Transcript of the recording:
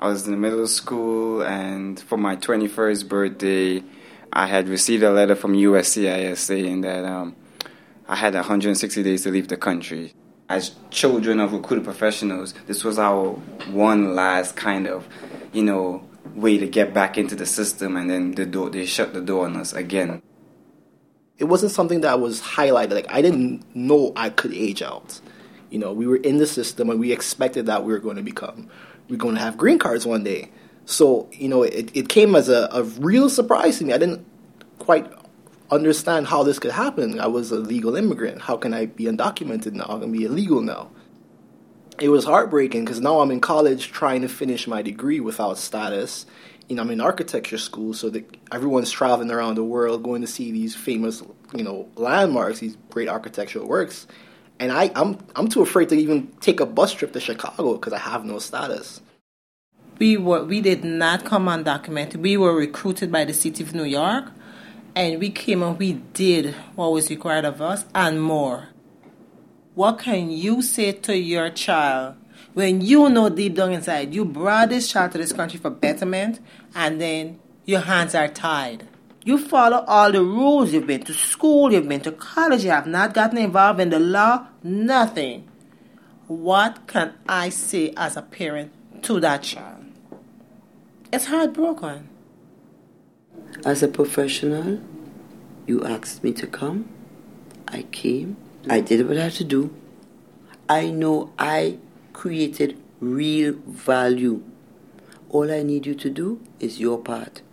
I was in the middle of school, and for my 21st birthday, I had received a letter from USCIS saying that I had 160 days to leave the country. As children of recruited professionals, this was our one last kind of, way to get back into the system, and then they shut the door on us again. It wasn't something that was highlighted. Like, I didn't know I could age out. We were in the system, and we expected that we're going to have green cards one day. So, it came as a real surprise to me. I didn't quite understand how this could happen. I was a legal immigrant. How can I be undocumented now? How can I be illegal now? It was heartbreaking because now I'm in college trying to finish my degree without status. I'm in architecture school, so that everyone's traveling around the world going to see these famous, landmarks, these great architectural works. And I'm too afraid to even take a bus trip to Chicago because I have no status. We did not come undocumented. We were recruited by the city of New York, and we came and we did what was required of us and more. What can you say to your child when you know deep down inside you brought this child to this country for betterment, and then your hands are tied? You follow all the rules. You've been to school, you've been to college, you have not gotten involved in the law, nothing. What can I say as a parent to that child? It's heartbroken. As a professional, you asked me to come. I came. I did what I had to do. I know I created real value. All I need you to do is your part.